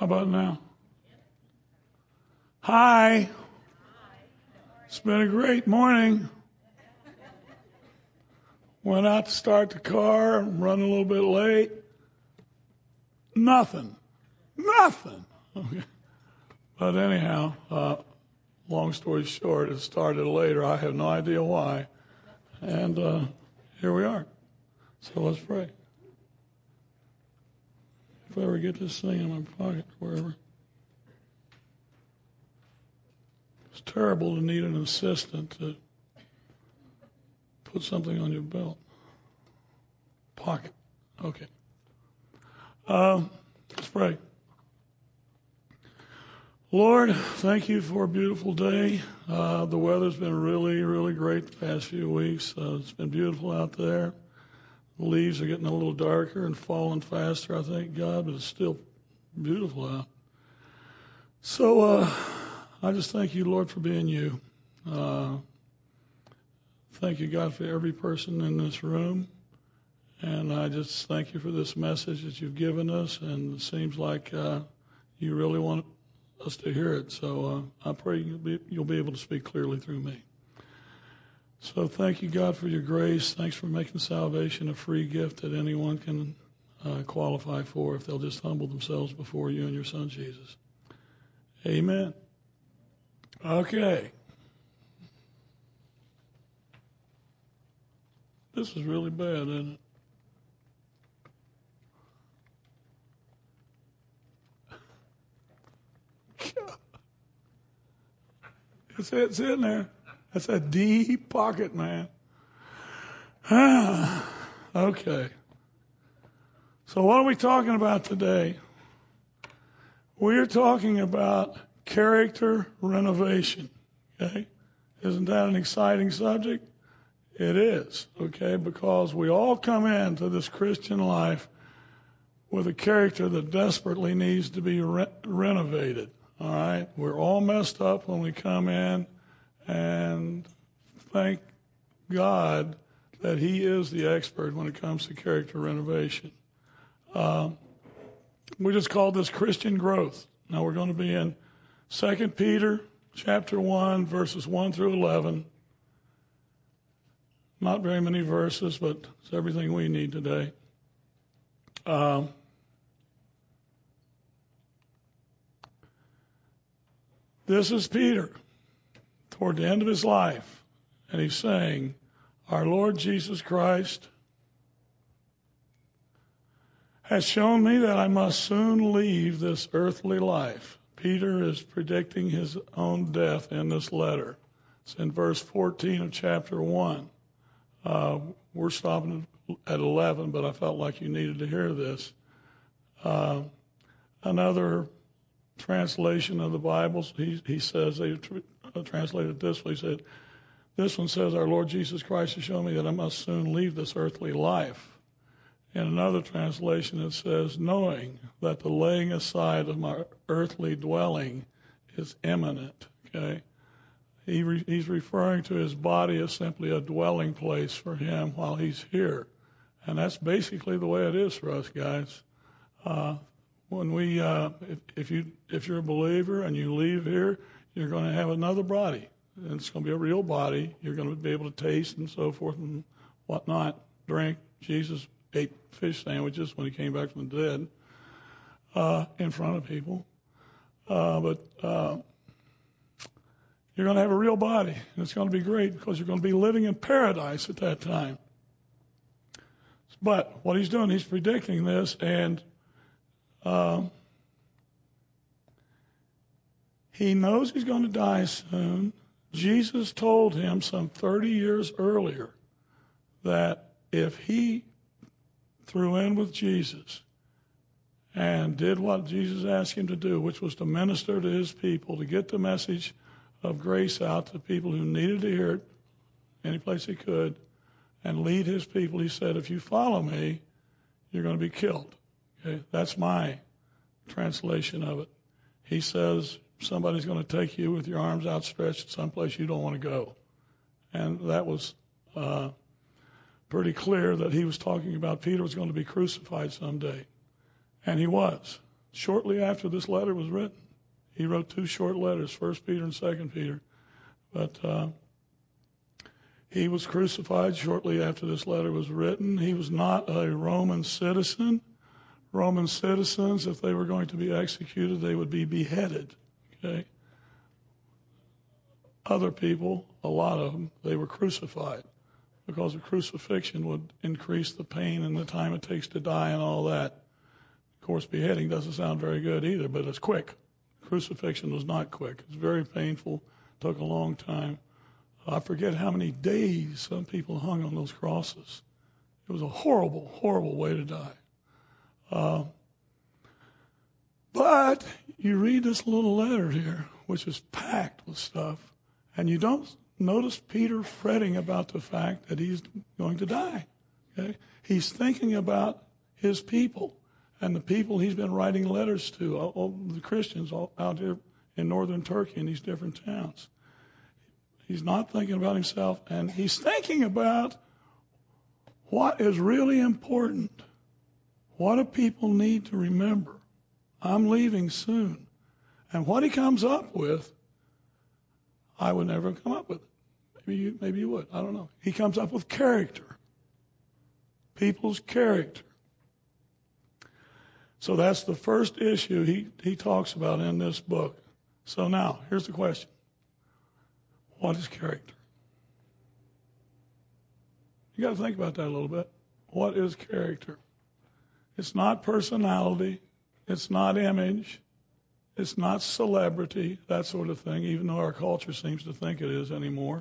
How about now? Hi. It's been a great morning. Went out to start the car, running a little bit late. Nothing. Okay. But anyhow, long story short, it started later. I have no idea why. And here we are. So let's pray. If I ever get this thing in my pocket, wherever. It's terrible to need an assistant to put something on your belt. Pocket. Okay. Let's pray. Lord, thank you for a beautiful day. The weather's been really, really great the past few weeks. It's been beautiful out there. The leaves are getting a little darker and falling faster, I thank God, but it's still beautiful out. So I just thank you, Lord, for being you. Thank you, God, for every person in this room. And I just thank you for this message that you've given us. And it seems like you really want us to hear it. So I pray you'll be able to speak clearly through me. So thank you, God, for your grace. Thanks for making salvation a free gift that anyone can qualify for if they'll just humble themselves before you and your Son, Jesus. Amen. Okay. This is really bad, isn't it? It's in there. That's a deep pocket, man. Okay. So what are we talking about today? We're talking about character renovation. Okay? Isn't that an exciting subject? It is, okay, because we all come into this Christian life with a character that desperately needs to be renovated, all right? We're all messed up when we come in, and thank God that He is the expert when it comes to character renovation. We just call this Christian growth. Now we're going to be in 2 Peter chapter 1, verses 1 through 11. Not very many verses, but it's everything we need today. This is Peter toward the end of his life, and he's saying, our Lord Jesus Christ has shown me that I must soon leave this earthly life. Peter is predicting his own death in this letter. It's in verse 14 of chapter 1. We're stopping at 11, but I felt like you needed to hear this. Another translation of the Bible, he says, they translated this way. He said, this one says, our Lord Jesus Christ has shown me that I must soon leave this earthly life. In another translation, it says, knowing that the laying aside of my earthly dwelling is imminent. Okay? He's referring to his body as simply a dwelling place for him while he's here. And that's basically the way it is for us, guys. When we, if you're a believer and you leave here, you're going to have another body. And it's going to be a real body. You're going to be able to taste and so forth and whatnot, drink. Jesus ate fish sandwiches when he came back from the dead in front of people. But you're going to have a real body, and it's going to be great because you're going to be living in paradise at that time. But what he's doing, he's predicting this, and he knows he's going to die soon. Jesus told him some 30 years earlier that if he threw in with Jesus and did what Jesus asked him to do, which was to minister to his people, to get the message of grace out to people who needed to hear it any place he could, and lead his people, he said, if you follow me, you're going to be killed. Okay? That's my translation of it. He says somebody's going to take you with your arms outstretched someplace you don't want to go. And that was pretty clear that he was talking about Peter was going to be crucified someday. And he was. shortly after this letter was written. He wrote 2 short letters, 1 Peter and 2 Peter. But he was crucified shortly after this letter was written. He was not a Roman citizen. Roman citizens, if they were going to be executed, they would be beheaded. Okay? Other people, a lot of them, they were crucified because a crucifixion would increase the pain and the time it takes to die and all that. Of course, beheading doesn't sound very good either, but it's quick. Crucifixion was not quick. It's very painful. Took a long time. I forget how many days some people hung on those crosses. It was a horrible, horrible way to die. But you read this little letter here, which is packed with stuff, and you don't notice Peter fretting about the fact that he's going to die. Okay? He's thinking about his people and the people he's been writing letters to, all the Christians out here in northern Turkey in these different towns. He's not thinking about himself, and he's thinking about what is really important. What do people need to remember? I'm leaving soon. And what he comes up with, I would never come up with it. Maybe you would. I don't know. He comes up with character. People's character. So that's the first issue he talks about in this book. So now, here's the question. What is character? You got to think about that a little bit. What is character? It's not personality. It's not image. It's not celebrity, that sort of thing, even though our culture seems to think it is anymore.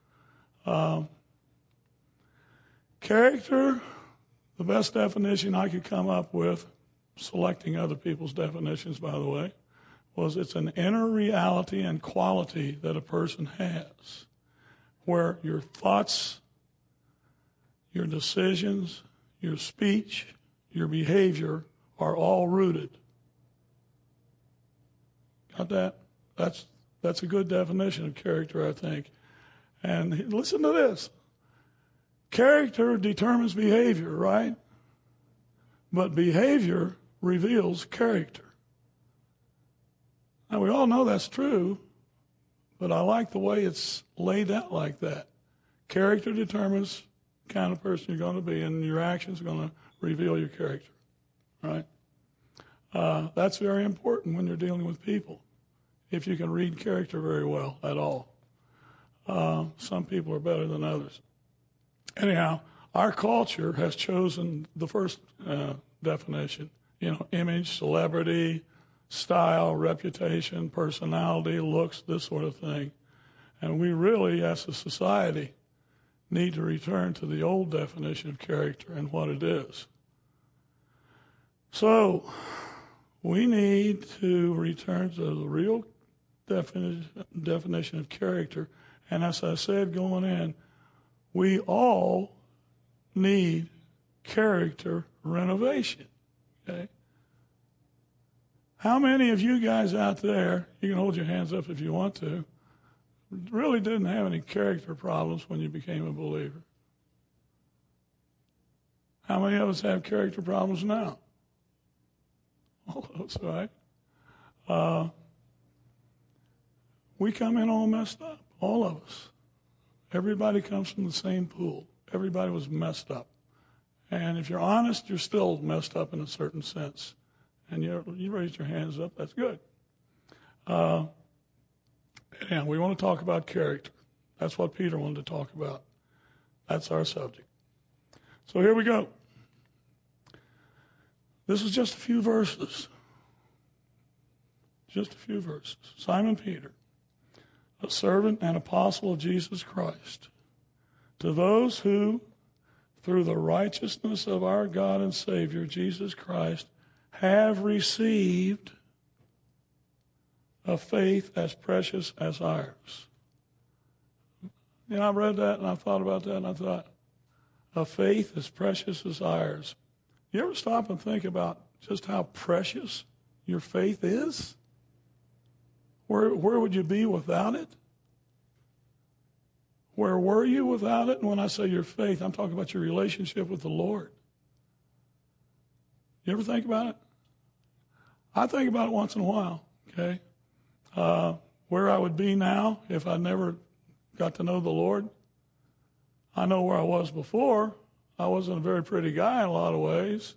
Character, the best definition I could come up with, selecting other people's definitions, by the way, was it's an inner reality and quality that a person has, where your thoughts, your decisions, your speech, your behavior are all rooted. Got that? That's a good definition of character, I think. And listen to this. Character determines behavior, right? But behavior reveals character. Now, we all know that's true, but I like the way it's laid out like that. Character determines the kind of person you're going to be, and your actions are going to reveal your character, right? That's very important when you're dealing with people, if you can read character very well at all. Some people are better than others. Anyhow, our culture has chosen the first definition, image, celebrity, style, reputation, personality, looks, this sort of thing. And we really, as a society, need to return to the old definition of character and what it is. So, we need to return to the real definition of character. And as I said going in, we all need character renovation. Okay? How many of you guys out there, you can hold your hands up if you want to, really didn't have any character problems when you became a believer? How many of us have character problems now? All of us, right? We come in all messed up, all of us. Everybody comes from the same pool. Everybody was messed up. And if you're honest, you're still messed up in a certain sense. And you raised your hands up, that's good. And we want to talk about character. That's what Peter wanted to talk about. That's our subject. So here we go. This is just a few verses. Just a few verses. Simon Peter, a servant and apostle of Jesus Christ, to those who, through the righteousness of our God and Savior, Jesus Christ, have received a faith as precious as ours. I read that and I thought about that and I thought, a faith as precious as ours. You ever stop and think about just how precious your faith is? Where would you be without it? Where were you without it? And when I say your faith, I'm talking about your relationship with the Lord. You ever think about it? I think about it once in a while, okay? Where I would be now if I never got to know the Lord. I know where I was before. I wasn't a very pretty guy in a lot of ways.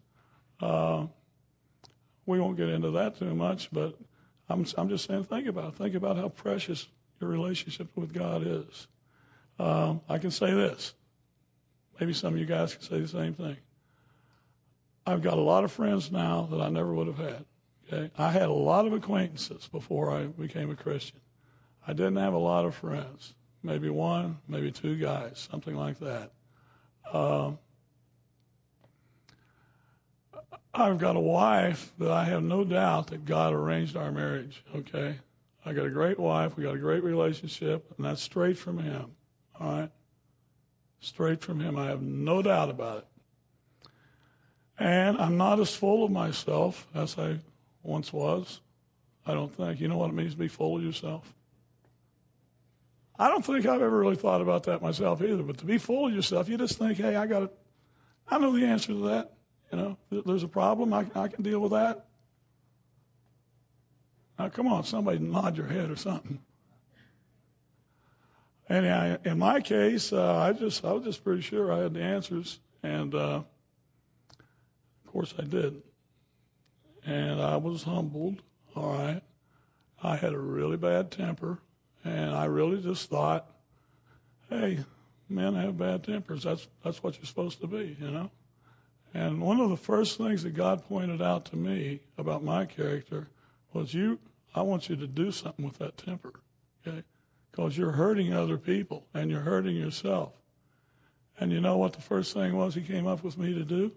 We won't get into that too much, but I'm just saying, think about it. Think about how precious your relationship with God is. I can say this. Maybe some of you guys can say the same thing. I've got a lot of friends now that I never would have had. Okay? I had a lot of acquaintances before I became a Christian. I didn't have a lot of friends. Maybe one, maybe two guys, something like that. I've got a wife that I have no doubt that God arranged our marriage, okay? I got a great wife. We got a great relationship, and that's straight from Him, all right? Straight from Him. I have no doubt about it. And I'm not as full of myself as I once was, I don't think. You know what it means to be full of yourself? I don't think I've ever really thought about that myself either, but to be full of yourself, you just think, hey, I know the answer to that. You know, there's a problem, I can deal with that. Now, come on, somebody nod your head or something. And in my case, I was just pretty sure I had the answers, and of course I did. And I was humbled, all right. I had a really bad temper, and I really just thought, hey, men have bad tempers. That's what you're supposed to be, you know. And one of the first things that God pointed out to me about my character was I want you to do something with that temper, okay? Because you're hurting other people and you're hurting yourself. And you know what the first thing was He came up with me to do?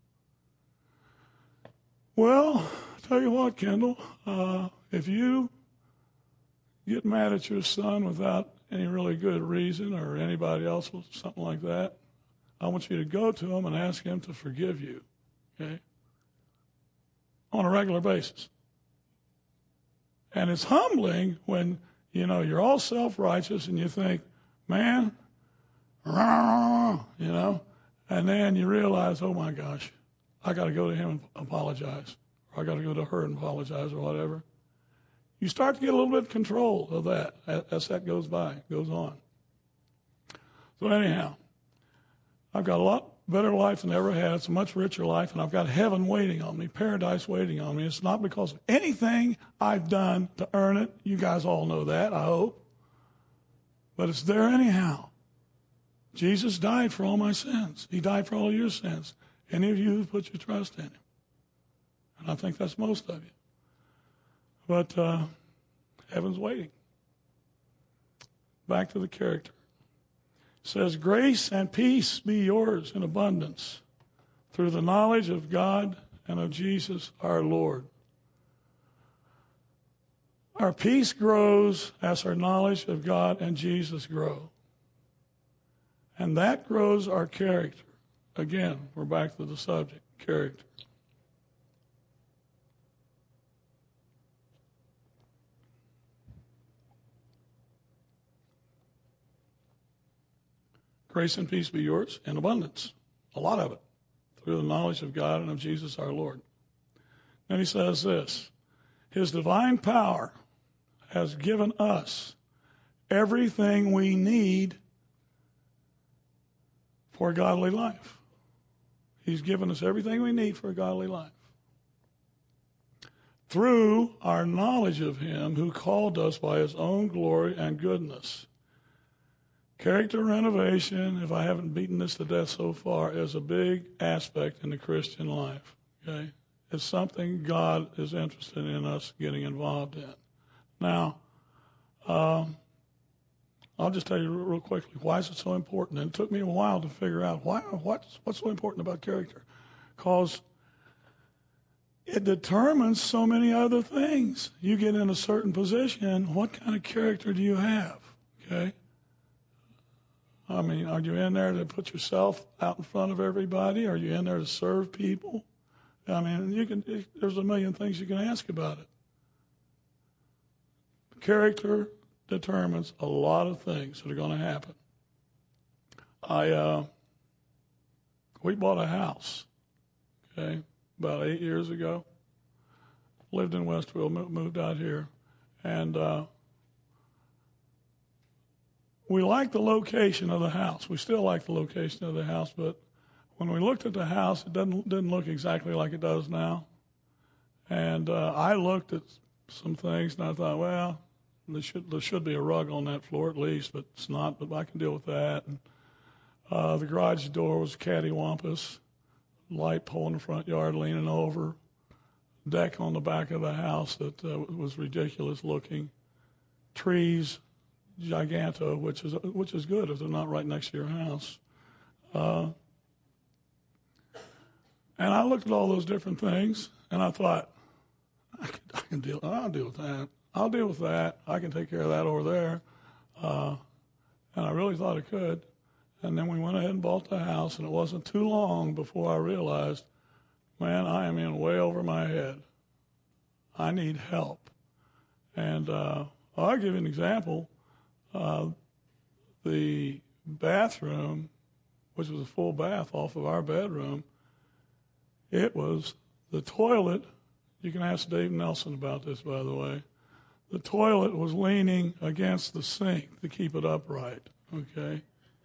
Well, tell you what, Kendall, if you get mad at your son without any really good reason or anybody else, something like that, I want you to go to him and ask him to forgive you, okay, on a regular basis. And it's humbling when, you know, you're all self-righteous and you think, man, you know, and then you realize, oh, my gosh, I got to go to him and apologize, or I got to go to her and apologize or whatever. You start to get a little bit of control of that as that goes on. So anyhow, I've got a lot better life than I ever had. It's a much richer life, and I've got heaven waiting on me, paradise waiting on me. It's not because of anything I've done to earn it. You guys all know that, I hope. But it's there anyhow. Jesus died for all my sins. He died for all your sins. Any of you who put your trust in Him. And I think that's most of you. But heaven's waiting. Back to the character. It says, grace and peace be yours in abundance through the knowledge of God and of Jesus our Lord. Our peace grows as our knowledge of God and Jesus grow. And that grows our character. Again, we're back to the subject, character. Grace and peace be yours in abundance, a lot of it, through the knowledge of God and of Jesus our Lord. Then he says this, His divine power has given us everything we need for a godly life. He's given us everything we need for a godly life. Through our knowledge of Him who called us by His own glory and goodness. Character renovation, if I haven't beaten this to death so far, is a big aspect in the Christian life. Okay? It's something God is interested in us getting involved in. Now, I'll just tell you real quickly, why is it so important? And it took me a while to figure out what's so important about character. Because it determines so many other things. You get in a certain position, what kind of character do you have? Okay? I mean, are you in there to put yourself out in front of everybody? Are you in there to serve people? I mean, there's a million things you can ask about it. Character determines a lot of things that are going to happen. We bought a house, okay, about 8 years ago. lived in Westville, moved out here. And we liked the location of the house. We still like the location of the house, but when we looked at the house, it didn't look exactly like it does now. And I looked at some things, and I thought, well, there should be a rug on that floor at least, but it's not, but I can deal with that. And the garage door was cattywampus, light pole in the front yard leaning over, deck on the back of the house that was ridiculous looking, trees, giganto, which is good if they're not right next to your house. And I looked at all those different things, and I thought, I'll deal with that. I'll deal with that. I can take care of that over there. And I really thought I could. And then we went ahead and bought the house, and it wasn't too long before I realized, man, I am in way over my head. I need help. And I'll give you an example. The bathroom, which was a full bath off of our bedroom, it was the toilet. You can ask Dave Nelson about this, by the way. The toilet was leaning against the sink to keep it upright, okay?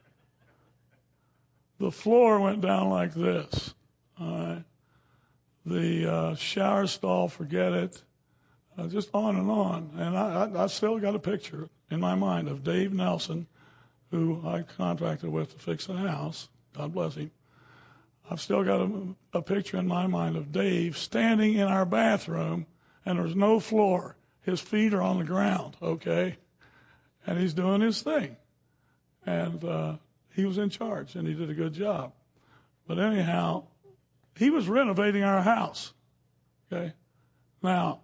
The floor went down like this, all right? The shower stall, forget it, just on and on. And I still got a picture in my mind of Dave Nelson, who I contracted with to fix the house. God bless him. I've still got a picture in my mind of Dave standing in our bathroom, and there's no floor. His feet are on the ground, okay? And he's doing his thing. And he was in charge, and he did a good job. But anyhow, he was renovating our house, okay? Now,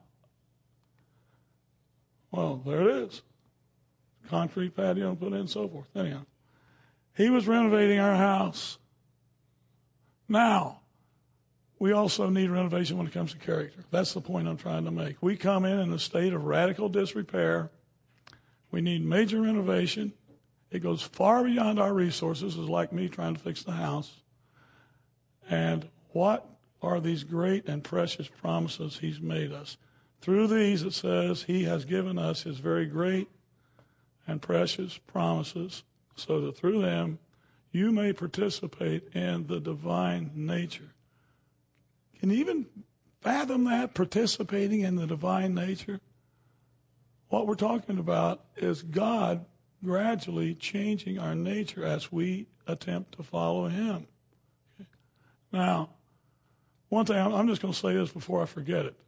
well, there it is. Concrete patio put in and so forth. Anyhow, he was renovating our house. Now, we also need renovation when it comes to character. That's the point I'm trying to make. We come in a state of radical disrepair. We need major renovation. It goes far beyond our resources. It's like me trying to fix the house. And what are these great and precious promises he's made us? Through these, it says, he has given us his very great and precious promises so that through them you may participate in the divine nature. Can you even fathom that, participating in the divine nature? What we're talking about is God gradually changing our nature as we attempt to follow him. Okay. Now, one thing, I'm just going to say this before I forget it.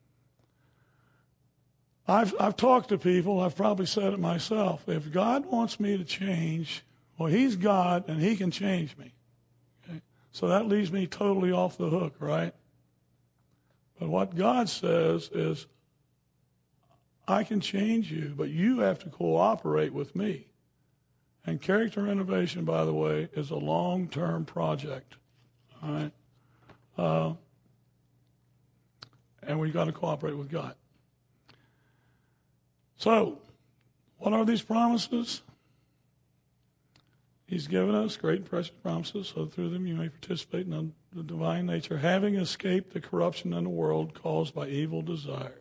I've talked to people, I've probably said it myself. If God wants me to change, well, he's God and he can change me. Okay? So that leaves me totally off the hook, right? But what God says is, I can change you, but you have to cooperate with me. And character renovation, by the way, is a long-term project. All right? And we've got to cooperate with God. So, what are these promises? He's given us great and precious promises, so through them you may participate in the divine nature, having escaped the corruption in the world caused by evil desires.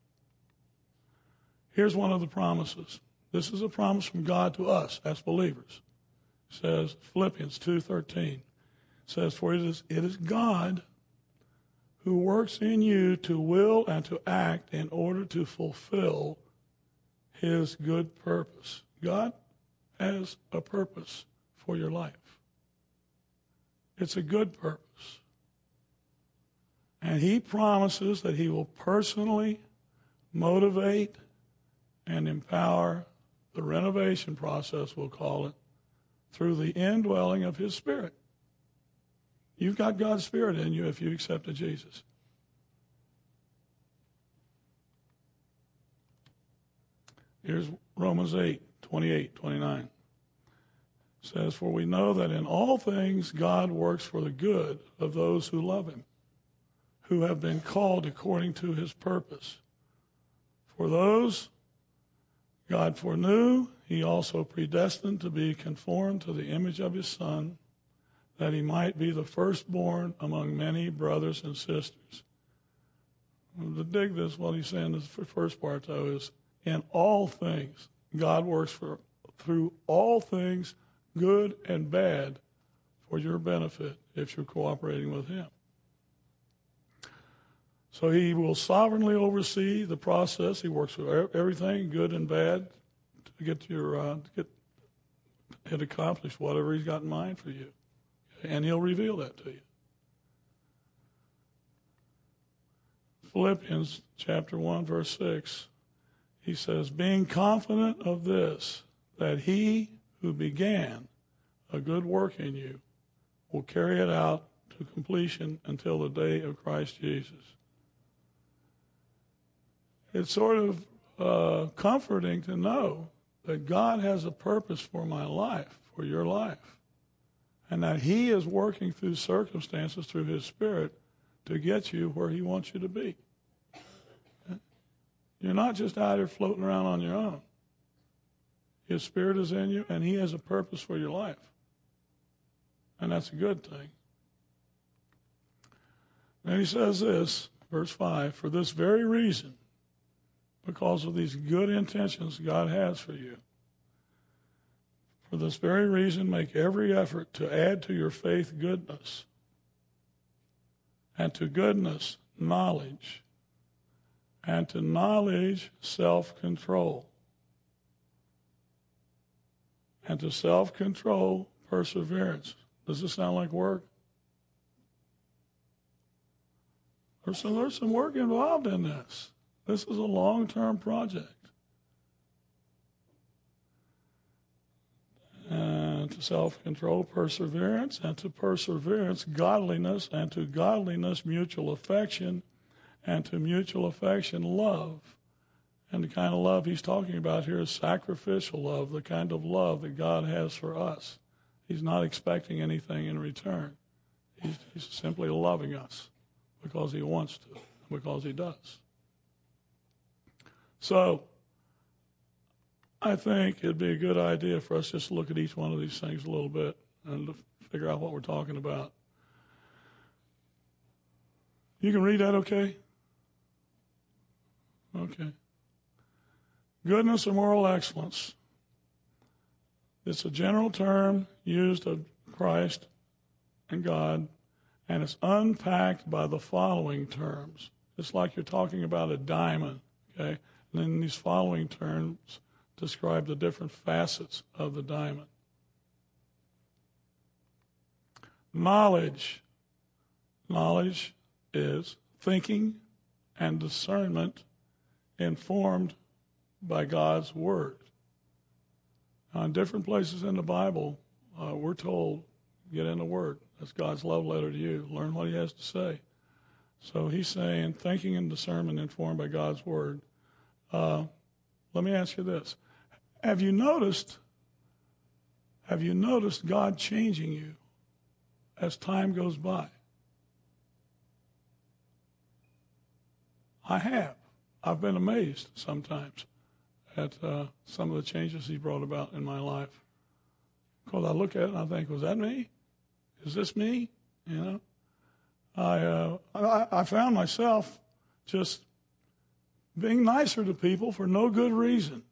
Here's one of the promises. This is a promise from God to us as believers. It says, Philippians 2:13, says, for it is God who works in you to will and to act in order to fulfill his good purpose. God has a purpose for your life. It's a good purpose. And he promises that he will personally motivate and empower the renovation process, we'll call it, through the indwelling of his Spirit. You've got God's Spirit in you if you accepted Jesus. Here's Romans 8:28-29. It says, for we know that in all things God works for the good of those who love him, who have been called according to his purpose. For those God foreknew, he also predestined to be conformed to the image of his Son, that he might be the firstborn among many brothers and sisters. To dig this, what he's saying, this first part, though, is in all things, God works through all things, good and bad, for your benefit if you're cooperating with him. So he will sovereignly oversee the process. He works with everything, good and bad, to get it accomplished, whatever he's got in mind for you. And he'll reveal that to you. Philippians chapter 1, verse 6, he says, being confident of this, that he who began a good work in you will carry it out to completion until the day of Christ Jesus. It's sort of comforting to know that God has a purpose for my life, for your life, and that he is working through circumstances, through his Spirit, to get you where he wants you to be. You're not just out here floating around on your own. His Spirit is in you, and he has a purpose for your life. And that's a good thing. And he says this, verse 5, for this very reason, because of these good intentions God has for you, for this very reason, make every effort to add to your faith goodness, and to goodness, knowledge, and to knowledge, self-control, and to self-control, perseverance. Does this sound like work? There's some work involved in this. This is a long-term project. And to self-control, perseverance, and to perseverance, godliness, and to godliness, mutual affection, and to mutual affection, love. And the kind of love he's talking about here is sacrificial love, the kind of love that God has for us. He's not expecting anything in return. He's simply loving us because he wants to, because he does. So, I think it'd be a good idea for us just to look at each one of these things a little bit and to figure out what we're talking about. You can read that okay? Okay. Goodness or moral excellence. It's a general term used of Christ and God, and it's unpacked by the following terms. It's like you're talking about a diamond, okay? And then these following terms describe the different facets of the diamond. Knowledge. Knowledge is thinking and discernment informed by God's Word. Now, in different places in the Bible, we're told, get in the Word. That's God's love letter to you. Learn what he has to say. So he's saying thinking and discernment informed by God's Word. Let me ask you this. Have you noticed God changing you as time goes by? I have. I've been amazed sometimes at some of the changes he brought about in my life. Because I look at it and I think, was that me? Is this me? You know? I found myself just being nicer to people for no good reason.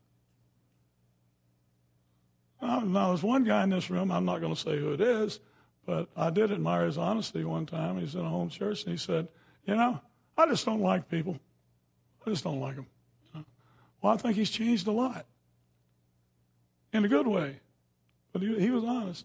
Now, there's one guy in this room, I'm not going to say who it is, but I did admire his honesty one time. He's in a home church, and he said, I just don't like people. I just don't like them. Well, I think he's changed a lot in a good way. But he was honest,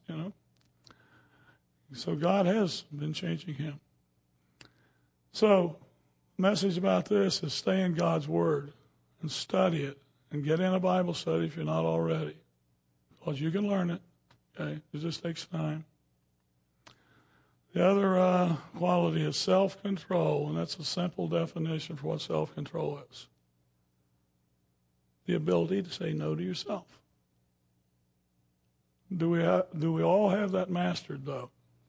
So God has been changing him. So, message about this is stay in God's Word and study it and get in a Bible study if you're not already. Because you can learn it, okay? It just takes time. The other quality is self-control, and that's a simple definition for what self-control is. The ability to say no to yourself. Do we all have that mastered, though?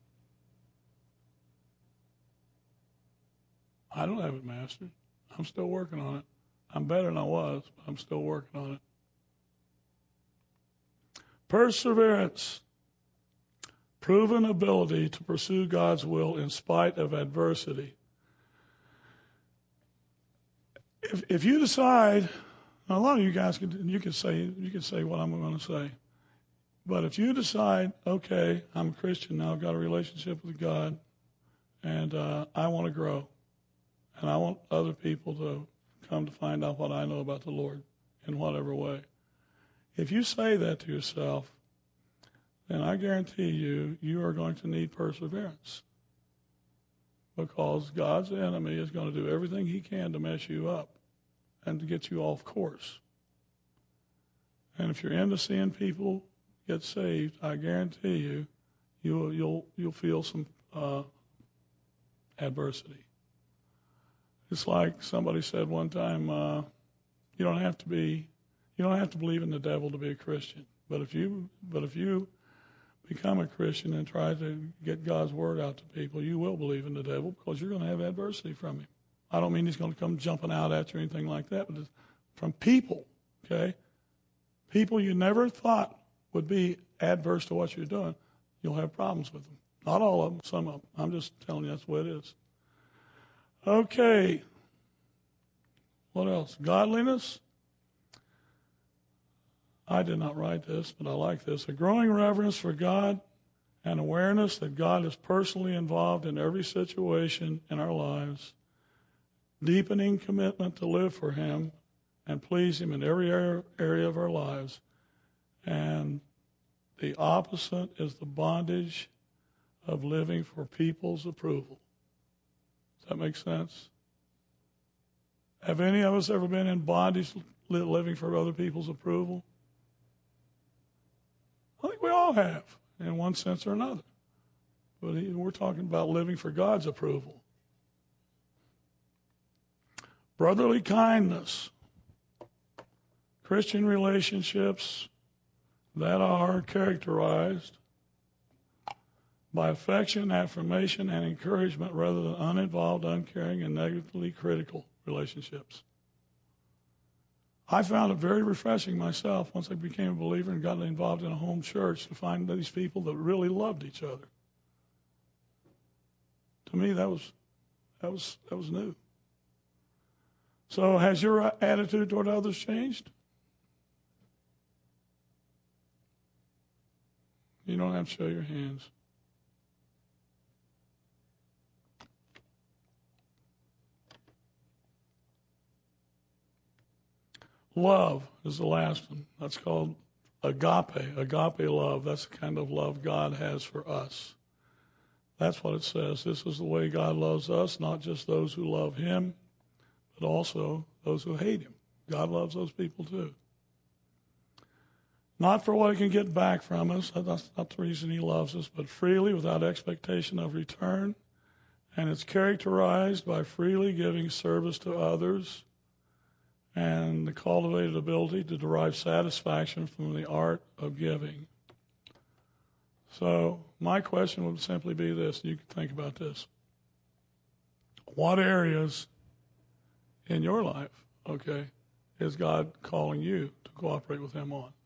I don't have it mastered. I'm still working on it. I'm better than I was, but I'm still working on it. Perseverance. Proven ability to pursue God's will in spite of adversity. if you decide, a lot of you guys you can say what I'm going to say, but if you decide, okay, I'm a Christian now, I've got a relationship with God, and I want to grow, and I want other people to come to find out what I know about the Lord in whatever way. If you say that to yourself, then I guarantee you are going to need perseverance, because God's enemy is going to do everything he can to mess you up and to get you off course. And if you're into seeing people get saved, I guarantee you'll feel some adversity. It's like somebody said one time, you don't have to believe in the devil to be a Christian. But if you become a Christian and try to get God's word out to people, you will believe in the devil, because you're going to have adversity from him. I don't mean he's going to come jumping out at you or anything like that, but from people, okay? People you never thought would be adverse to what you're doing, you'll have problems with them. Not all of them, some of them. I'm just telling you that's the way it is. Okay. What else? Godliness. I did not write this, but I like this. A growing reverence for God and awareness that God is personally involved in every situation in our lives. Deepening commitment to live for him and please him in every area of our lives. And the opposite is the bondage of living for people's approval. Does that make sense? Have any of us ever been in bondage living for other people's approval? I think we all have, in one sense or another. But we're talking about living for God's approval. Brotherly kindness. Christian relationships that are characterized by affection, affirmation, and encouragement rather than uninvolved, uncaring, and negatively critical relationships. I found it very refreshing myself once I became a believer and got involved in a home church to find these people that really loved each other. To me, that was new. So has your attitude toward others changed? You don't have to show your hands. Love is the last one. That's called agape. Agape love. That's the kind of love God has for us. That's what it says. This is the way God loves us, not just those who love him, but also those who hate him. God loves those people too. Not for what he can get back from us. That's not the reason he loves us, but freely without expectation of return. And it's characterized by freely giving service to others and the cultivated ability to derive satisfaction from the art of giving. So my question would simply be this, and you can think about this. What areas in your life, okay, is God calling you to cooperate with him on?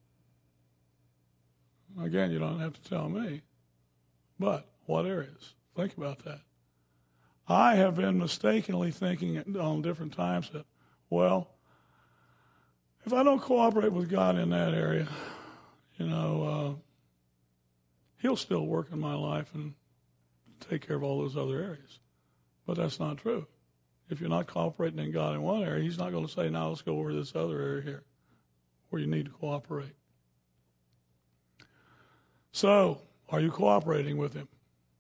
Again, you don't have to tell me, but what areas? Think about that. I have been mistakenly thinking on different times that, well, if I don't cooperate with God in that area, he'll still work in my life and take care of all those other areas. But that's not true. If you're not cooperating in God in one area, he's not going to say, now let's go over this other area here where you need to cooperate. So, are you cooperating with him?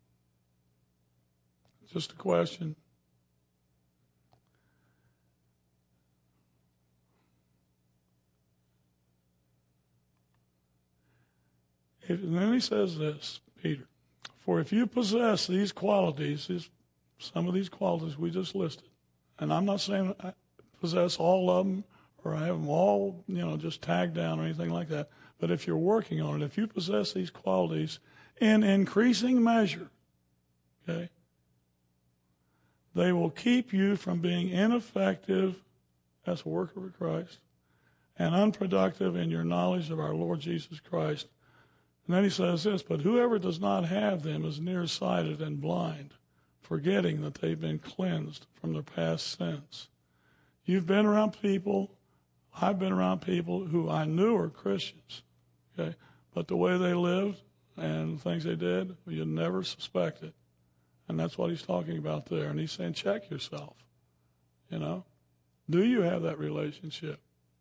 Just a question. And then he says this, Peter, for if you possess these qualities, some of these qualities we just listed, and I'm not saying I possess all of them or I have them all, just tagged down or anything like that, but if you're working on it, if you possess these qualities in increasing measure, okay, they will keep you from being ineffective as a worker for Christ and unproductive in your knowledge of our Lord Jesus Christ. And then he says this, but whoever does not have them is nearsighted and blind, forgetting that they've been cleansed from their past sins. You've been around people, I've been around people who I knew were Christians, okay? But the way they lived and the things they did, you'd never suspect it. And that's what he's talking about there. And he's saying, check yourself, you know? Do you have that relationship?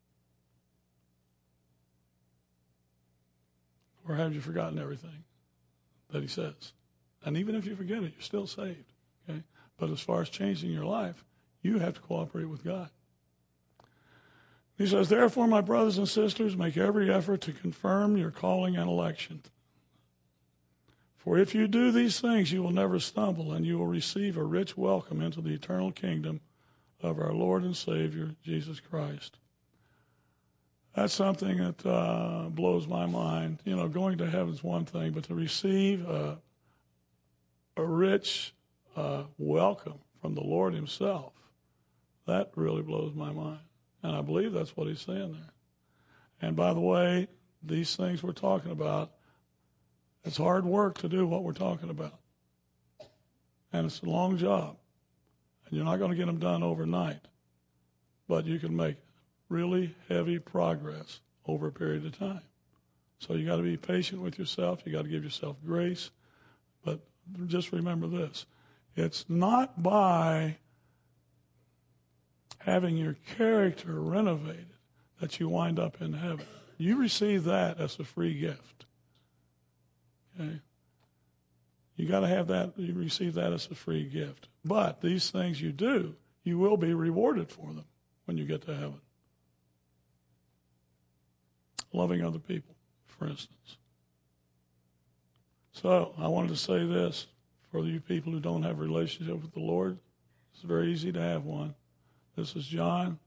Or have you forgotten everything that he says? And even if you forget it, you're still saved, okay? But as far as changing your life, you have to cooperate with God. He says, therefore, my brothers and sisters, make every effort to confirm your calling and election. For if you do these things, you will never stumble, and you will receive a rich welcome into the eternal kingdom of our Lord and Savior, Jesus Christ. That's something that blows my mind. You know, going to heaven is one thing, but to receive a rich welcome from the Lord himself, that really blows my mind. And I believe that's what he's saying there. And by the way, these things we're talking about, it's hard work to do what we're talking about. And it's a long job. And you're not going to get them done overnight. But you can make really heavy progress over a period of time. So you got to be patient with yourself. You got to give yourself grace. But just remember this. It's not by having your character renovated that you wind up in heaven. You receive that as a free gift. Okay? You got to have that, you receive that as a free gift. But these things you do, you will be rewarded for them when you get to heaven. Loving other people, for instance. So, I wanted to say this. For you people who don't have a relationship with the Lord, it's very easy to have one. This is John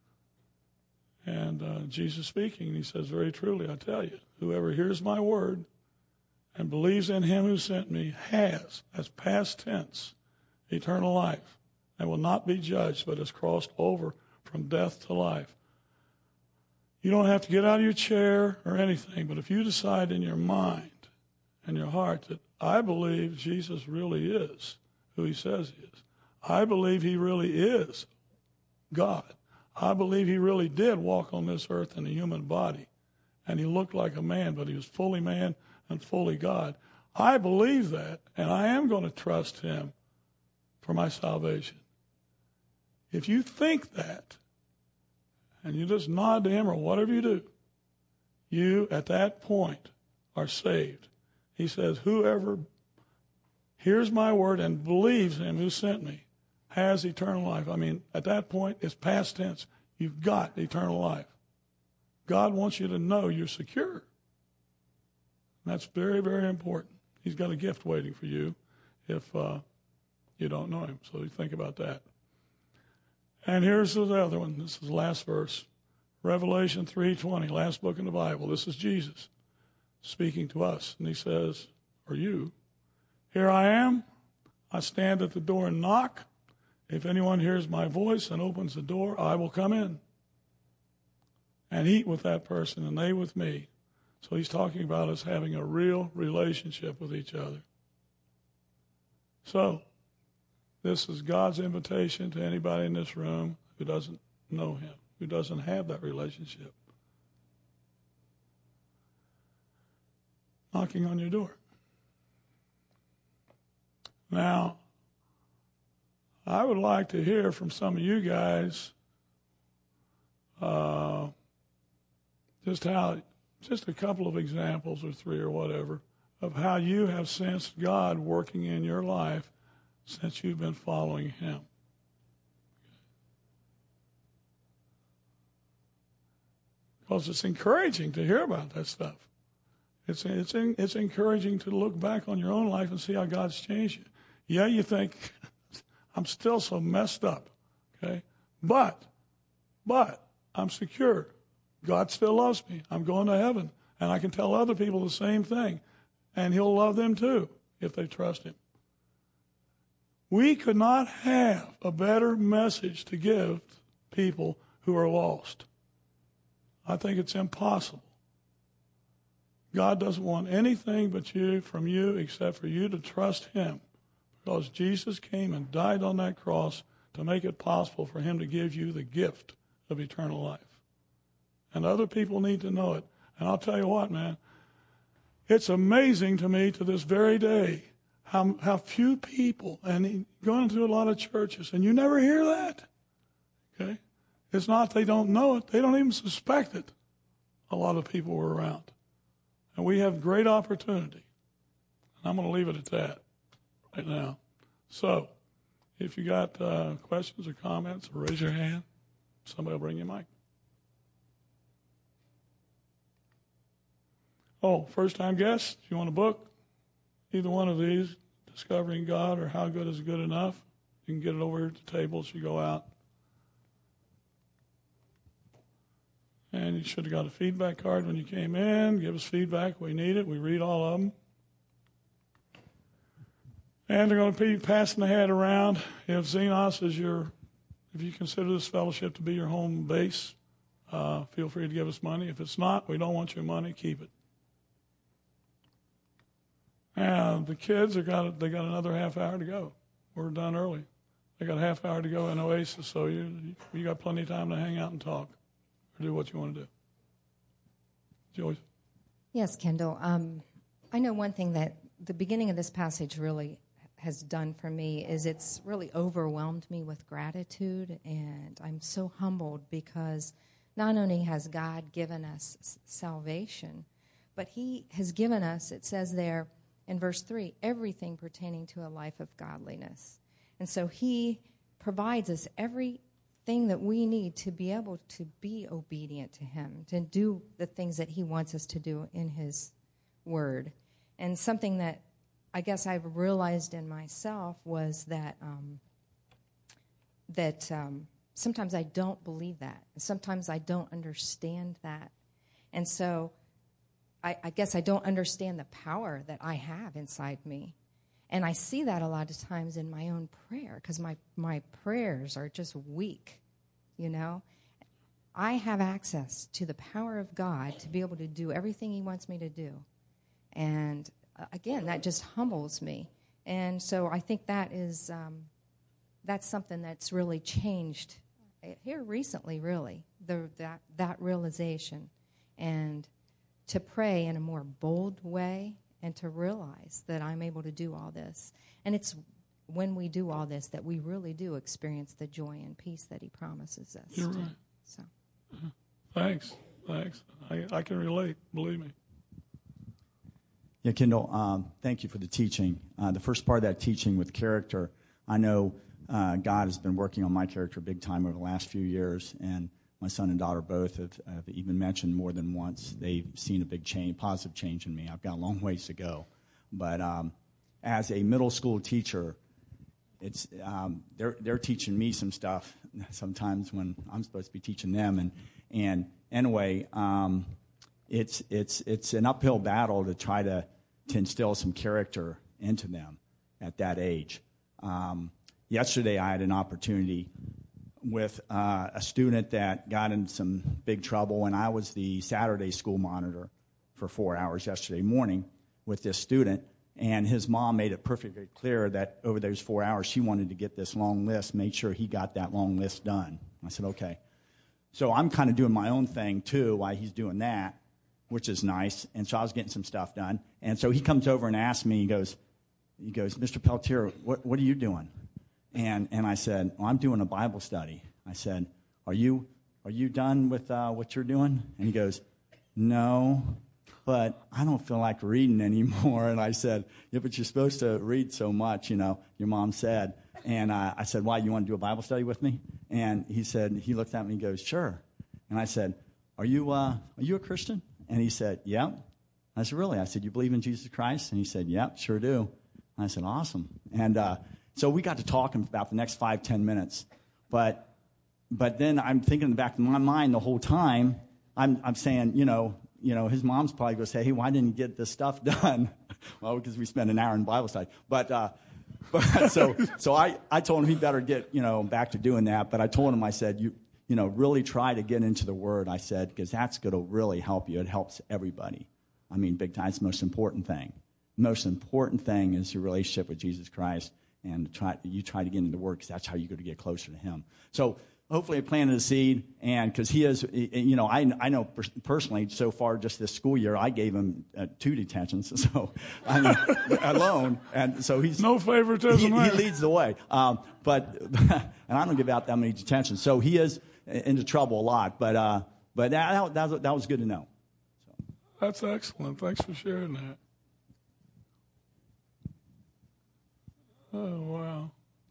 and Jesus speaking. And he says, very truly, I tell you, whoever hears my word and believes in him who sent me has, as past tense, eternal life, and will not be judged, but has crossed over from death to life. You don't have to get out of your chair or anything, but if you decide in your mind and your heart that I believe Jesus really is who he says he is, I believe he really is God. I believe he really did walk on this earth in a human body, and he looked like a man, but he was fully man and fully God. I believe that, and I am going to trust him for my salvation. If you think that, and you just nod to him or whatever you do, you at that point are saved. He says, whoever hears my word and believes him who sent me has eternal life. I mean, at that point, it's past tense. You've got eternal life. God wants you to know you're secure. And that's very, very important. He's got a gift waiting for you if you don't know him. So you think about that. And here's the other one. This is the last verse. Revelation 3:20, last book in the Bible. This is Jesus speaking to us. And he says, or you, here I am. I stand at the door and knock. If anyone hears my voice and opens the door, I will come in and eat with that person and they with me. So he's talking about us having a real relationship with each other. So this is God's invitation to anybody in this room who doesn't know him, who doesn't have that relationship. Knocking on your door. Now, I would like to hear from some of you guys just a couple of examples or three or whatever of how you have sensed God working in your life since you've been following him. Because it's encouraging to hear about that stuff. It's encouraging to look back on your own life and see how God's changed you. Yeah, you think, I'm still so messed up, okay? But I'm secure. God still loves me. I'm going to heaven. And I can tell other people the same thing. And he'll love them too if they trust him. We could not have a better message to give people who are lost. I think it's impossible. God doesn't want anything from you except for you to trust him. Because Jesus came and died on that cross to make it possible for him to give you the gift of eternal life. And other people need to know it. And I'll tell you what, man, it's amazing to me to this very day how few people, and going to a lot of churches, and you never hear that. Okay? It's not they don't know it. They don't even suspect it. A lot of people were around. And we have great opportunity. And I'm going to leave it at that right now. So, if you got questions or comments, raise your hand. Somebody will bring you a mic. Oh, first-time guests, if you want a book, either one of these, Discovering God or How Good is Good Enough, you can get it over at the table as you go out. And you should have got a feedback card when you came in. Give us feedback. We need it. We read all of them. And they're going to be passing the hat around. If Xenos is if you consider this fellowship to be your home base, feel free to give us money. If it's not, we don't want your money. Keep it. And the kids they got another half hour to go. We're done early. They got a half hour to go in Oasis, so you got plenty of time to hang out and talk or do what you want to do. Joyce? Yes, Kendall. I know one thing that the beginning of this passage really has done for me is it's really overwhelmed me with gratitude, and I'm so humbled because not only has God given us salvation, but he has given us, it says there in verse 3, everything pertaining to a life of godliness. And so he provides us everything that we need to be able to be obedient to him, to do the things that he wants us to do in his word. And something that I guess I've realized in myself was that sometimes I don't believe that. Sometimes I don't understand that. And so I guess I don't understand the power that I have inside me. And I see that a lot of times in my own prayer because my prayers are just weak, you know. I have access to the power of God to be able to do everything he wants me to do. And again, that just humbles me. And so I think that is that's something that's really changed here recently, really, that realization. And to pray in a more bold way and to realize that I'm able to do all this. And it's when we do all this that we really do experience the joy and peace that he promises us. You're right. So. Thanks. I can relate, believe me. Yeah, Kendall, thank you for the teaching. The first part of that teaching with character, I know God has been working on my character big time over the last few years, and my son and daughter both have even mentioned more than once they've seen a big change, positive change in me. I've got a long ways to go. But as a middle school teacher, it's they're teaching me some stuff sometimes when I'm supposed to be teaching them. And anyway, it's an uphill battle to try to instill some character into them at that age. Yesterday I had an opportunity with a student that got in some big trouble, and I was the Saturday school monitor for 4 hours yesterday morning with this student, and his mom made it perfectly clear that over those 4 hours she wanted to get this long list, made sure he got that long list done. I said, okay. So I'm kind of doing my own thing, too, while he's doing that, which is nice, and so I was getting some stuff done. And so he comes over and asks me, he goes, Mr. Peltier, what are you doing? And I said, well, I'm doing a Bible study. I said, are you done with what you're doing? And he goes, no, but I don't feel like reading anymore. And I said, yeah, but you're supposed to read so much, you know, your mom said. And I said, why, you want to do a Bible study with me? And he said, he looked at me and goes, sure. And I said, are you a Christian? And he said, yeah. I said, really? I said, you believe in Jesus Christ? And he said, yeah, sure do. And I said, awesome. And so we got to talking about the next 5-10 minutes. But then I'm thinking in the back of my mind the whole time, I'm saying, you know, his mom's probably going to say, hey, why didn't you get this stuff done? Well, because we spent an hour in Bible study. But so I told him he better get, back to doing that. But I told him, I said, you really try to get into the Word, I said, because that's going to really help you. It helps everybody. I mean, big time. It's the most important thing. The most important thing is your relationship with Jesus Christ. and you try to get into work because that's how you're going to get closer to him. So hopefully I planted a seed, and because he is, I know personally so far just this school year I gave him 2 detentions, so I mean, alone, and so he's no favoritism. He leads the way, but and I don't give out that many detentions, so he is into trouble a lot. But that was good to know. So. That's excellent. Thanks for sharing that. Oh wow.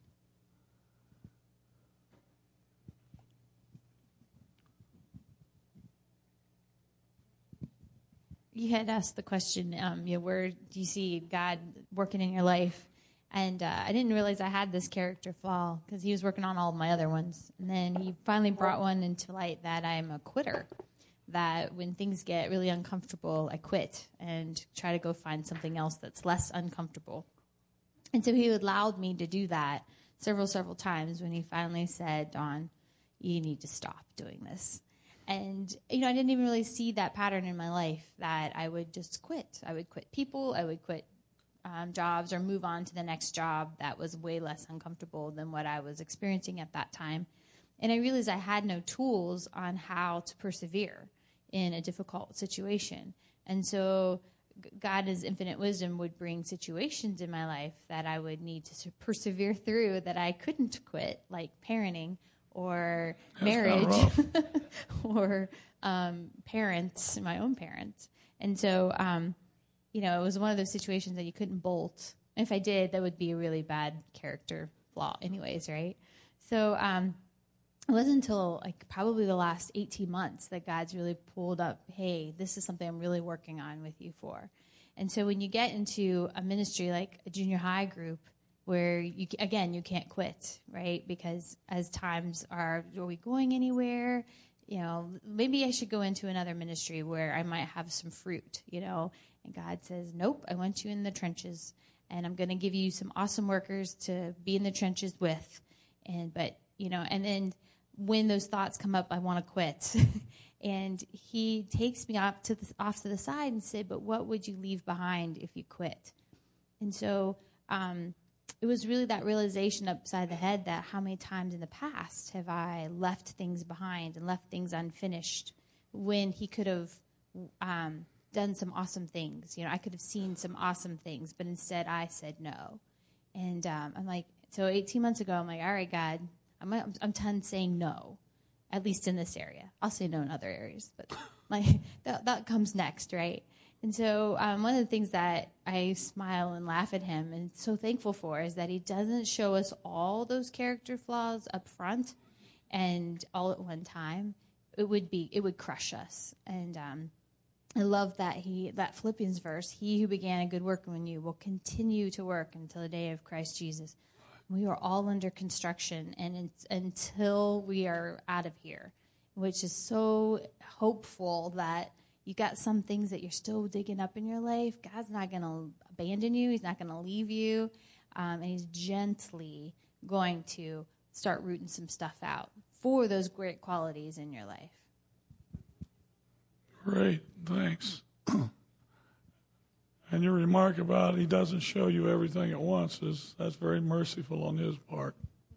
You had asked the question, where do you see God working in your life? And I didn't realize I had this character flaw because he was working on all of my other ones. And then he finally brought one into light that I'm a quitter, that when things get really uncomfortable, I quit and try to go find something else that's less uncomfortable. And so he allowed me to do that several times when he finally said, Dawn, you need to stop doing this. And, I didn't even really see that pattern in my life that I would just quit. I would quit people. I would quit jobs or move on to the next job that was way less uncomfortable than what I was experiencing at that time. And I realized I had no tools on how to persevere in a difficult situation. And so God, His infinite wisdom, would bring situations in my life that I would need to persevere through that I couldn't quit, like parenting, or marriage, or parents, my own parents. And so, it was one of those situations that you couldn't bolt. And if I did, that would be a really bad character flaw anyways, right? So it wasn't until probably the last 18 months that God's really pulled up, hey, this is something I'm really working on with you for. And so when you get into a ministry like a junior high group, where you can't quit, right? Because as times are we going anywhere? Maybe I should go into another ministry where I might have some fruit, And God says, nope, I want you in the trenches, and I'm going to give you some awesome workers to be in the trenches with. And then when those thoughts come up, I want to quit. And he takes me off to the side and said, but what would you leave behind if you quit? And so, it was really that realization upside the head that how many times in the past have I left things behind and left things unfinished when he could have done some awesome things. I could have seen some awesome things, but instead I said no. And I'm like, so 18 months ago, I'm like, all right, God, I'm done saying no, at least in this area. I'll say no in other areas, but that comes next, right? And so one of the things that I smile and laugh at him and so thankful for is that he doesn't show us all those character flaws up front and all at one time. It would crush us. And I love that Philippians verse, he who began a good work in you will continue to work until the day of Christ Jesus. We are all under construction and until we are out of here, which is so hopeful that you got some things that you're still digging up in your life. God's not going to abandon you. He's not going to leave you. And he's gently going to start rooting some stuff out for those great qualities in your life. Great. Thanks. And your remark about he doesn't show you everything at once, that's very merciful on his part.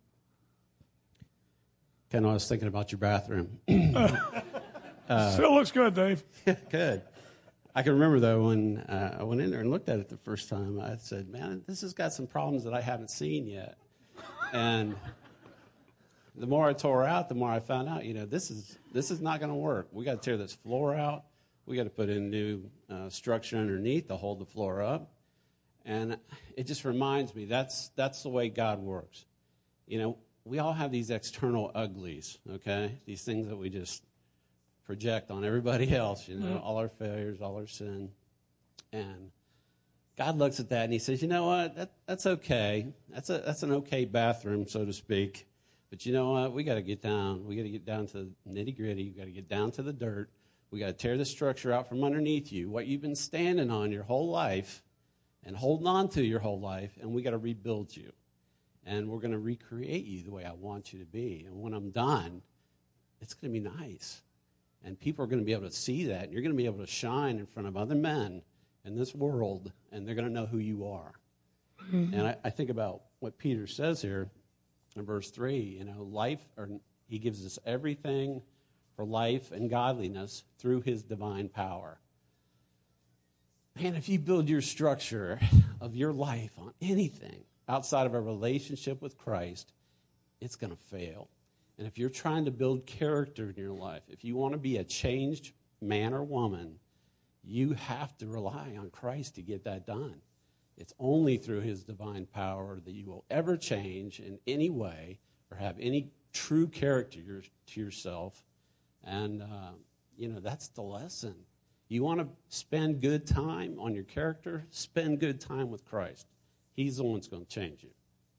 Ken, I was thinking about your bathroom. Still looks good, Dave. Good. I can remember, though, when I went in there and looked at it the first time, I said, man, this has got some problems that I haven't seen yet. And the more I tore out, the more I found out, this is not going to work. We got to tear this floor out. We got to put in new structure underneath to hold the floor up. And it just reminds me, that's the way God works. We all have these external uglies, okay? These things that we just project on everybody else, all our failures, all our sin. And God looks at that and he says, you know what, that's okay. That's an okay bathroom, so to speak. But you know what, we got to get down. We got to get down to the nitty-gritty. We got to get down to the dirt. We got to tear the structure out from underneath you, what you've been standing on your whole life and holding on to your whole life, and we got to rebuild you. And we're going to recreate you the way I want you to be. And when I'm done, it's going to be nice. And people are going to be able to see that. And you're going to be able to shine in front of other men in this world, and they're going to know who you are. Mm-hmm. And I think about what Peter says here in verse 3, he gives us everything for life and godliness through his divine power. Man, if you build your structure of your life on anything outside of a relationship with Christ, it's going to fail. And if you're trying to build character in your life, if you want to be a changed man or woman, you have to rely on Christ to get that done. It's only through his divine power that you will ever change in any way or have any true character to yourself. And, that's the lesson. You want to spend good time on your character? Spend good time with Christ. He's the one that's going to change you.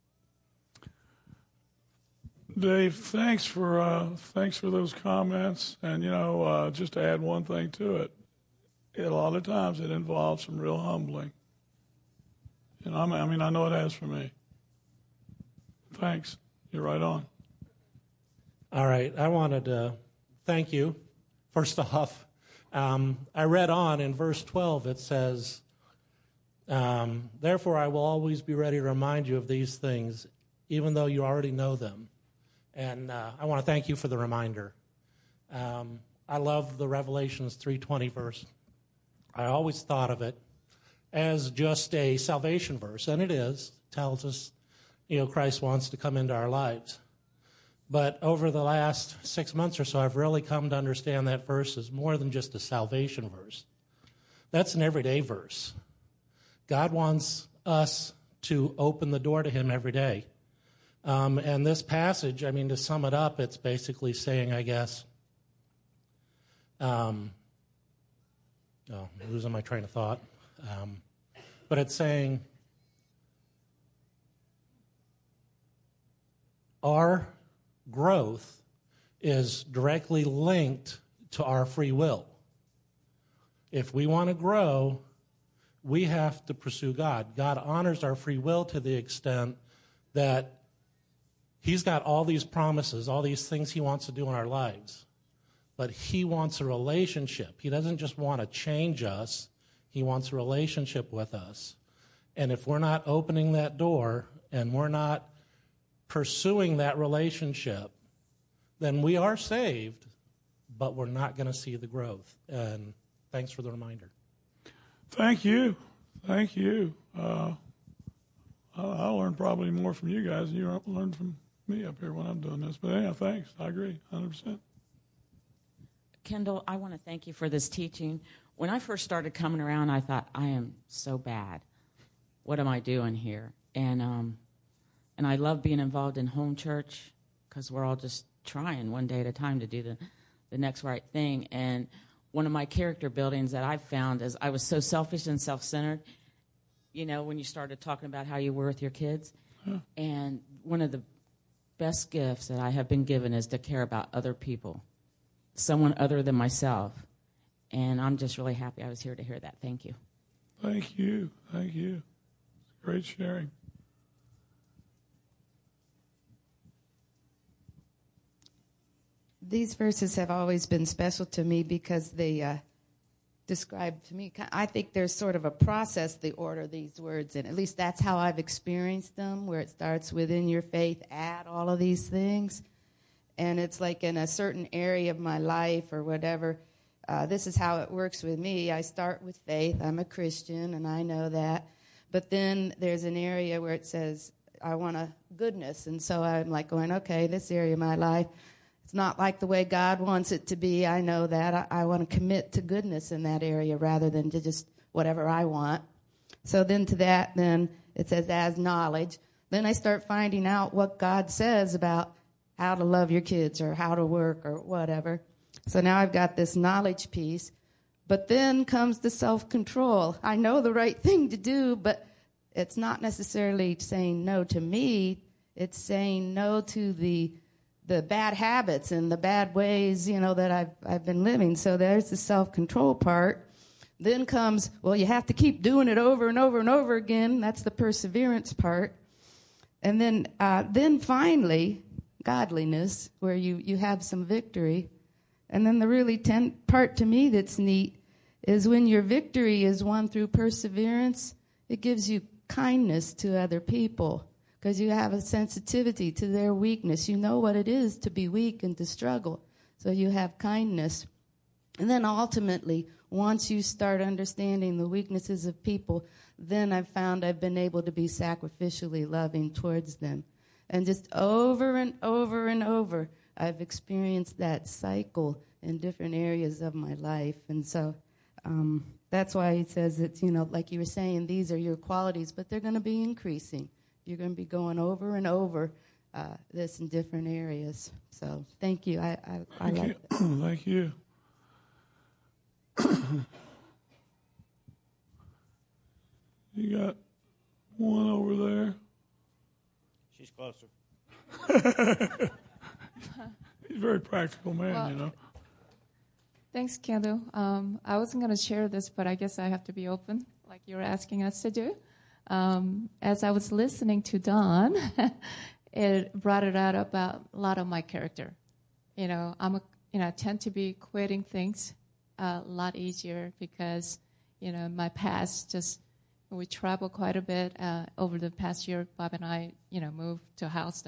Dave, thanks for those comments. And, just to add one thing to it, a lot of times it involves some real humbling. I know it has for me. Thanks. You're right on. All right. I wanted to thank you. First off, I read on in verse 12. It says, therefore I will always be ready to remind you of these things, even though you already know them. And I want to thank you for the reminder. I love the Revelations 3:20 verse. I always thought of it as just a salvation verse, and it is. It tells us, Christ wants to come into our lives. But over the last 6 months or so, I've really come to understand that verse is more than just a salvation verse. That's an everyday verse. God wants us to open the door to him every day. And this passage, to sum it up, it's basically saying, I guess, I'm losing my train of thought. But it's saying our growth is directly linked to our free will. If we want to grow, we have to pursue God. God honors our free will to the extent that he's got all these promises, all these things he wants to do in our lives. But he wants a relationship. He doesn't just want to change us. He wants a relationship with us. And if we're not opening that door and we're not pursuing that relationship, then we are saved, but we're not going to see the growth. And thanks for the reminder. Thank you. I'll learn probably more from you guys than you learn from me up here when I'm doing this. But anyhow, thanks. I agree, 100%. Kendall, I want to thank you for this teaching. When I first started coming around, I thought, I am so bad. What am I doing here? And I love being involved in home church because we're all just trying one day at a time to do the next right thing. And one of my character buildings that I've found is I was so selfish and self-centered, when you started talking about how you were with your kids. Yeah. And one of the best gifts that I have been given is to care about other people, someone other than myself. And I'm just really happy I was here to hear that. Thank you. Thank you. Great sharing. These verses have always been special to me because they describe to me, I think there's sort of a process they order these words in. At least that's how I've experienced them, where it starts within your faith, add all of these things. And it's like in a certain area of my life or whatever, this is how it works with me. I start with faith. I'm a Christian, and I know that. But then there's an area where it says, I want a goodness. And so I'm like going, okay, this area of my life, it's not like the way God wants it to be. I know that. I want to commit to goodness in that area rather than to just whatever I want. So then to that, then it says as knowledge. Then I start finding out what God says about how to love your kids or how to work or whatever. So now I've got this knowledge piece. But then comes the self-control. I know the right thing to do, but it's not necessarily saying no to me. It's saying no to the bad habits and the bad ways, that I've been living. So there's the self-control part. Then comes, well, you have to keep doing it over and over and over again. That's the perseverance part. And then finally, godliness, where you have some victory. And then the really part to me that's neat is when your victory is won through perseverance, it gives you kindness to other people. because you have a sensitivity to their weakness. You know what it is to be weak and to struggle. So you have kindness. And then ultimately, once you start understanding the weaknesses of people, then I've found I've been able to be sacrificially loving towards them. And just over and over and over, I've experienced that cycle in different areas of my life. And so that's why he says that, like you were saying, these are your qualities, but they're going to be increasing. You're going to be going over and over this in different areas. So thank you. I like that. Thank you. You got one over there. She's closer. He's a very practical man, Thanks, Kendall. I wasn't going to share this, but I guess I have to be open, like you're asking us to do. As I was listening to Don, it brought it out about a lot of my character. I tend to be quitting things a lot easier because, my past we travel quite a bit. Over the past year, Bob and I, moved to house.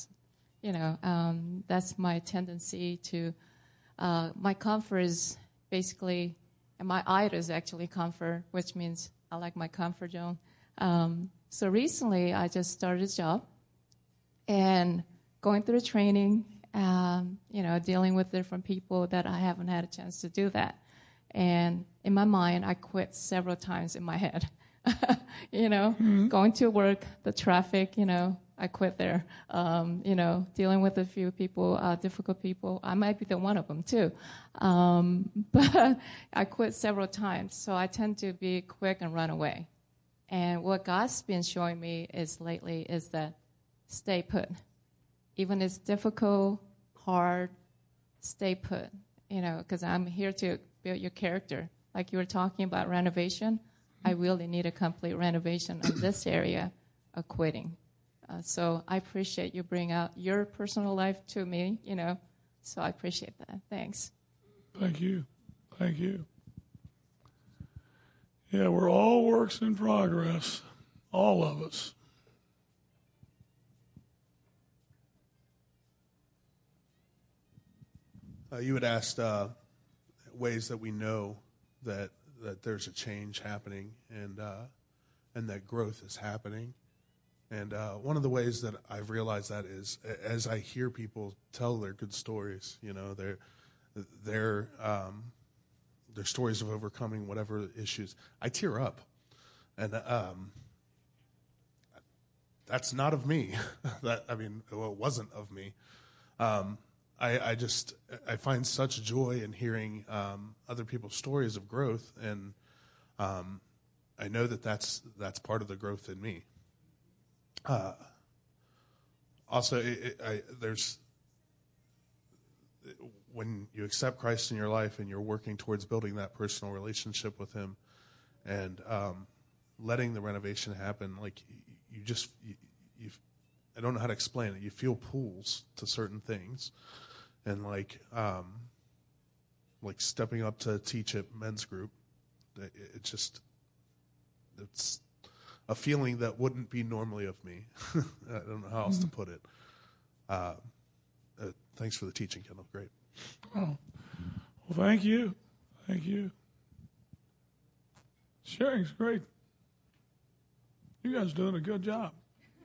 That's my tendency to, my comfort is basically, and my idol is actually comfort, which means I like my comfort zone. So recently, I just started a job and going through training, dealing with different people that I haven't had a chance to do that. And in my mind, I quit several times in my head. Going to work, the traffic, I quit there. Dealing with a few people, difficult people. I might be the one of them too. But I quit several times. So I tend to be quick and run away. And what God's been showing me lately is that stay put. Even if it's difficult, hard, stay put. Because I'm here to build your character. Like you were talking about renovation, I really need a complete renovation in this area of quitting. So I appreciate you bring out your personal life to me, so I appreciate that. Thanks. Thank you. Thank you. Yeah, we're all works in progress, all of us. You had asked ways that we know that there's a change happening and that growth is happening. And one of the ways that I've realized that is as I hear people tell their good stories, their stories of overcoming whatever issues, I tear up. And that's not of me. It wasn't of me. I find such joy in hearing other people's stories of growth, and I know that's part of the growth in me. Also, there's when you accept Christ in your life and you're working towards building that personal relationship with Him, and letting the renovation happen, like you I don't know how to explain it. You feel pulls to certain things. And like stepping up to teach at men's group, it's a feeling that wouldn't be normally of me. I don't know how else to put it. Thanks for the teaching, Kendall. Great. Oh, well, thank you. Thank you. Sharing's great. You guys are doing a good job.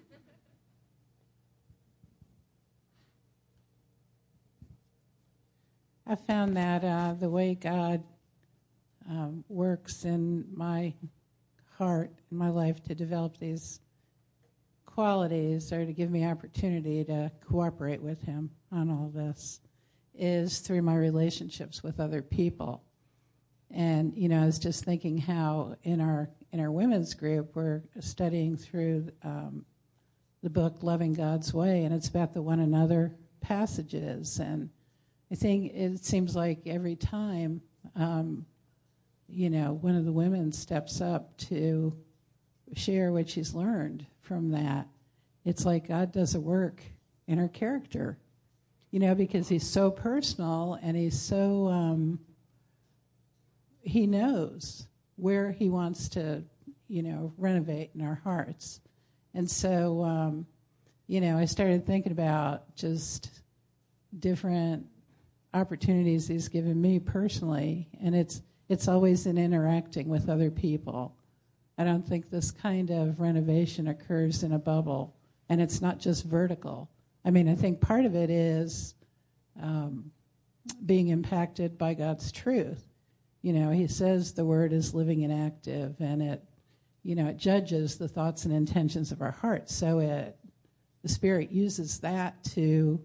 I found that the way God works in my heart, in my life, to develop these qualities or to give me opportunity to cooperate with Him on all this is through my relationships with other people. And, I was just thinking how in our women's group, we're studying through the book Loving God's Way, and it's about the one another passages. And I think it seems like every time, one of the women steps up to share what she's learned from that, it's like God does a work in her character, because He's so personal and He's so, He knows where He wants to, renovate in our hearts. And so I started thinking about just different opportunities he's given me personally, and it's always in interacting with other people. I don't think this kind of renovation occurs in a bubble, and it's not just vertical. I mean, I think part of it is being impacted by God's truth. He says the word is living and active, and it judges the thoughts and intentions of our hearts. So the Spirit uses that to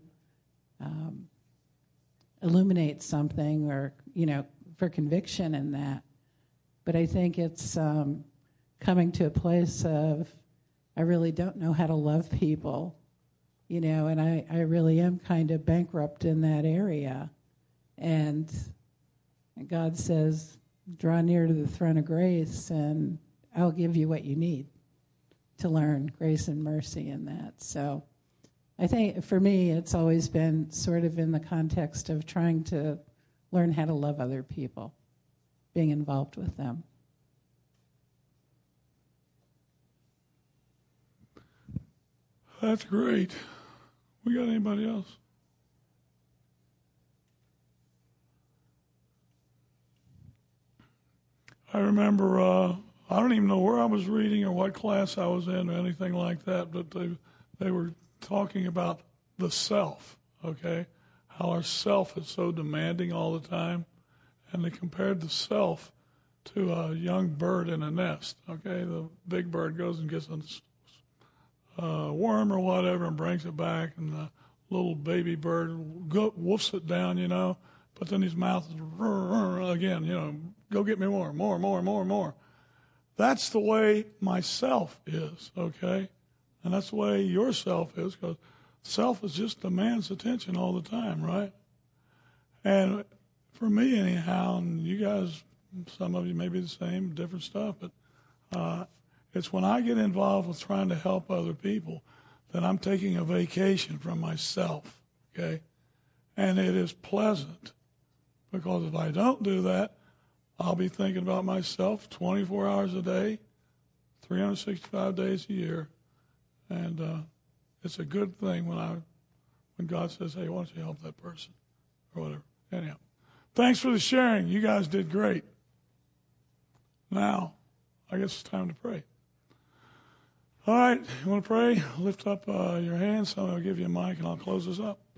illuminate something, or for conviction in that. But I think it's coming to a place of, I really don't know how to love people, and I really am kind of bankrupt in that area. And God says, draw near to the throne of grace, and I'll give you what you need to learn grace and mercy in that. So I think for me, it's always been sort of in the context of trying to learn how to love other people, being involved with them. That's great. We got anybody else? I remember, I don't even know where I was reading or what class I was in or anything like that, but they were talking about the self, okay? How our self is so demanding all the time. And they compared the self to a young bird in a nest, okay? The big bird goes and gets a worm or whatever and brings it back, and the little baby bird woofs it down, but then his mouth is again, go get me more. That's the way myself is, okay? And that's the way yourself is, because self is just demands attention all the time, right? And for me, anyhow, and you guys, some of you may be the same, different stuff, but it's when I get involved with trying to help other people that I'm taking a vacation from myself, okay? And it is pleasant, because if I don't do that, I'll be thinking about myself 24 hours a day, 365 days a year. And it's a good thing when God says, hey, why don't you help that person, or whatever. Anyhow, thanks for the sharing. You guys did great. Now, I guess it's time to pray. All right, you want to pray? Lift up your hands. Somebody will give you a mic, and I'll close this up.